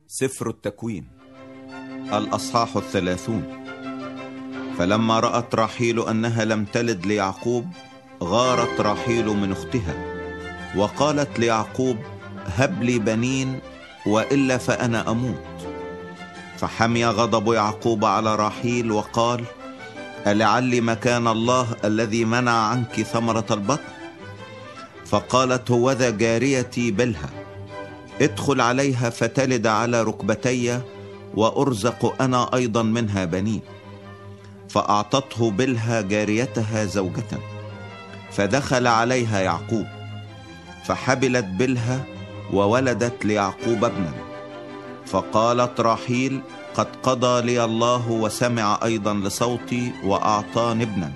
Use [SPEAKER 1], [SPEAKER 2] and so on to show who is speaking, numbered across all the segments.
[SPEAKER 1] سفر التكوين الأصحاح 30. فلما رأت راحيل أنها لم تلد ليعقوب غارت راحيل من أختها وقالت ليعقوب: هب لي بنين وإلا فأنا أموت. فحمي غضب يعقوب على راحيل وقال: ألعلي مكان الله الذي منع عنك ثمرة البطن؟ فقالت: هوذا جاريتي بلها، ادخل عليها فتلد على ركبتي وأرزق أنا أيضا منها بنين. فأعطته بلها جاريتها زوجة، فدخل عليها يعقوب، فحبلت بلها وولدت ليعقوب ابنا. فقالت راحيل: قد قضى لي الله وسمع أيضا لصوتي وأعطاني ابنا،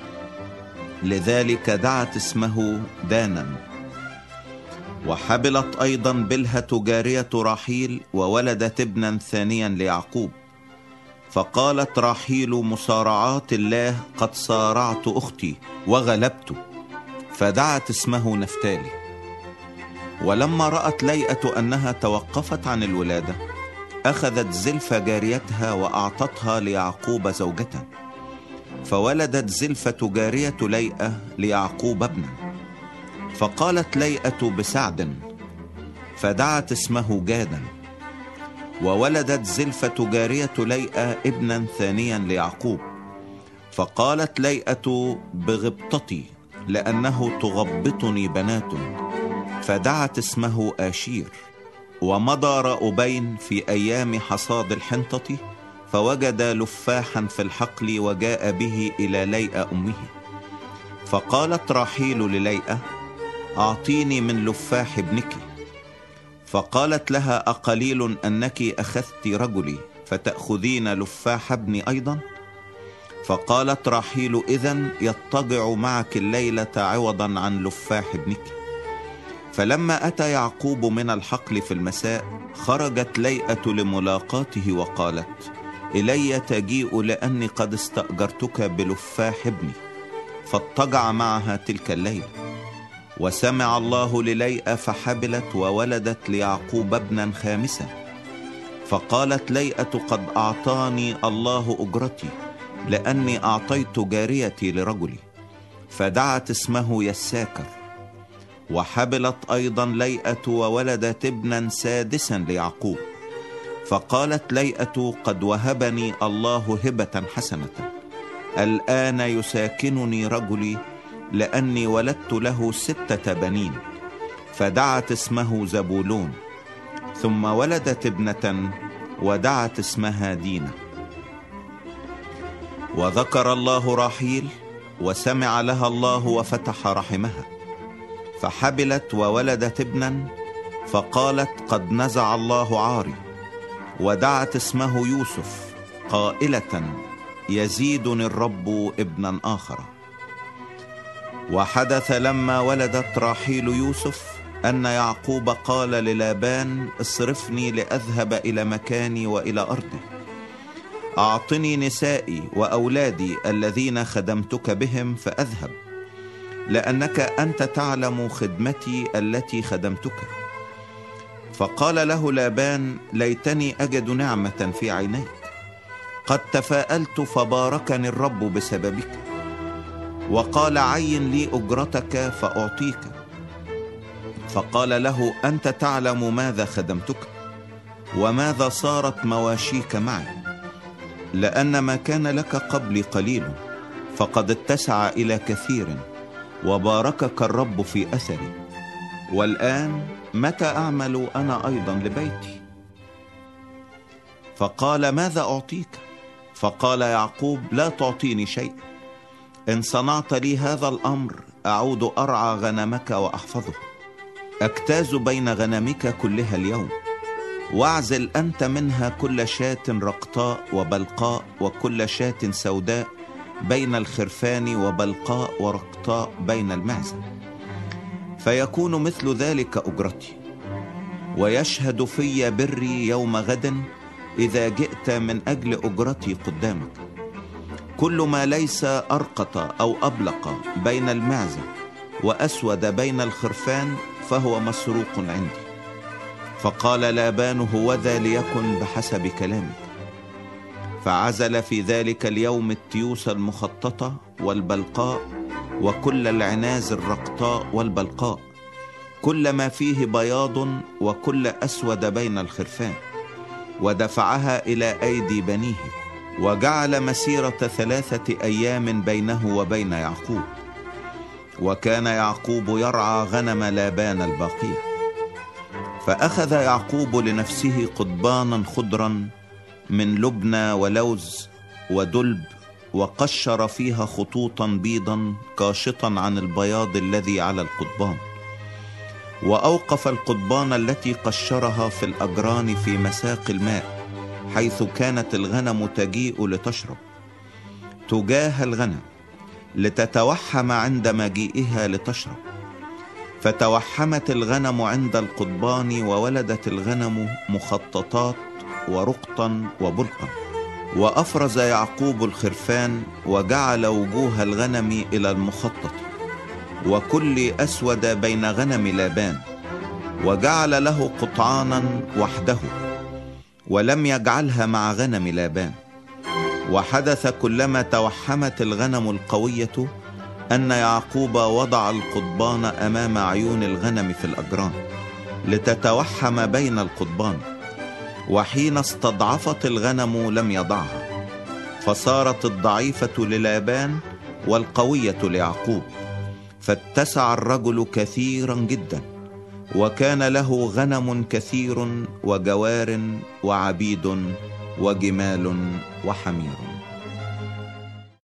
[SPEAKER 1] لذلك دعت اسمه دانا. وحبلت أيضا بلهة جارية راحيل وولدت ابنا ثانيا ليعقوب. فقالت راحيل: مصارعات الله قد صارعت أختي وغلبت، فدعت اسمه نفتالي. ولما رأت ليئة أنها توقفت عن الولادة أخذت زلفة جاريتها وأعطتها ليعقوب زوجة، فولدت زلفة جارية ليئة ليعقوب ابنا. فقالت ليئة بسعد، فدعت اسمه جادا. وولدت زلفة جارية ليئة ابنا ثانيا ليعقوب. فقالت ليئة بغبطتي، لأنه تغبطني بنات، فدعت اسمه آشير. ومضى رأوبين في أيام حصاد الحنطة فوجد لفاحا في الحقل وجاء به إلى ليئة أمه. فقالت راحيل لليئة: أعطيني من لفاح ابنك. فقالت لها: أقليل أنك أخذت رجلي فتأخذين لفاح ابني أيضا؟ فقالت راحيل: إذن يضطجع معك الليلة عوضا عن لفاح ابنك. فلما أتى يعقوب من الحقل في المساء خرجت ليئة لملاقاته وقالت: إلي تجيء لأني قد استأجرتك بلفاح ابني. فاضطجع معها تلك الليلة. وسمع الله لليئة فحبلت وولدت ليعقوب ابنا خامسا. فقالت ليئة: قد أعطاني الله أجرتي، لأني أعطيت جاريتي لرجلي، فدعت اسمه يساكر. وحبلت أيضا ليئة وولدت ابنا سادسا ليعقوب. فقالت ليئة: قد وهبني الله هبة حسنة، الآن يساكنني رجلي، لأني ولدت له 6 بنين، فدعت اسمه زبولون. ثم ولدت ابنة ودعت اسمها دينا. وذكر الله راحيل وسمع لها الله وفتح رحمها، فحبلت وولدت ابنا. فقالت: قد نزع الله عاري، ودعت اسمه يوسف قائلة: يزيدني الرب ابنا آخر. وحدث لما ولدت راحيل يوسف أن يعقوب قال للابان: اصرفني لأذهب إلى مكاني وإلى أرضي، أعطني نسائي وأولادي الذين خدمتك بهم فأذهب، لأنك أنت تعلم خدمتي التي خدمتك. فقال له لابان: ليتني أجد نعمة في عينيك، قد تفاءلت فباركني الرب بسببك. وقال: عين لي أجرتك فأعطيك. فقال له: أنت تعلم ماذا خدمتك وماذا صارت مواشيك معي، لأن ما كان لك قبلي قليل، فقد اتسع إلى كثير، وباركك الرب في أثري. والآن متى أعمل أنا أيضا لبيتي؟ فقال: ماذا أعطيك؟ فقال يعقوب: لا تعطيني شيء. إن صنعت لي هذا الأمر أعود أرعى غنمك وأحفظه، أجتاز بين غنمك كلها اليوم، واعزل أنت منها كل شاة رقطاء وبلقاء وكل شاة سوداء بين الخرفان وبلقاء ورقطاء بين المعزة، فيكون مثل ذلك أجرتي. ويشهد في بري يوم غد إذا جئت من أجل أجرتي قدامك. كل ما ليس أرقط أو أبلق بين المعزة وأسود بين الخرفان فهو مسروق عندي. فقال لابان: هوذا ليكن بحسب كلامك. فعزل في ذلك اليوم التيوس المخططة والبلقاء وكل العناز الرقطاء والبلقاء، كل ما فيه بياض وكل أسود بين الخرفان، ودفعها إلى أيدي بنيه، وجعل مسيرة 3 أيام بينه وبين يعقوب. وكان يعقوب يرعى غنم لابان الباقية. فأخذ يعقوب لنفسه قضبانا خضرا من لبنى ولوز ودلب، وقشر فيها خطوطا بيضا كاشطا عن البياض الذي على القضبان، وأوقف القضبان التي قشرها في الأجران في مساق الماء، حيث كانت الغنم تجيء لتشرب، تجاه الغنم لتتوحم عند مجيئها لتشرب. فتوحمت الغنم عند القضبان، وولدت الغنم مخططات ورقطا وبلقا. وأفرز يعقوب الخرفان، وجعل وجوه الغنم إلى المخطط وكل أسود بين غنم لابان، وجعل له قطعانا وحده، ولم يجعلها مع غنم لابان. وحدث كلما توحمت الغنم القوية أن يعقوب وضع القضبان أمام عيون الغنم في الأجران لتتوحم بين القضبان، وحين استضعفت الغنم لم يضعها، فصارت الضعيفة للابان والقوية ليعقوب. فاتسع الرجل كثيرا جدا، وكان له غنم كثير وجوار وعبيد وجمال وحمير.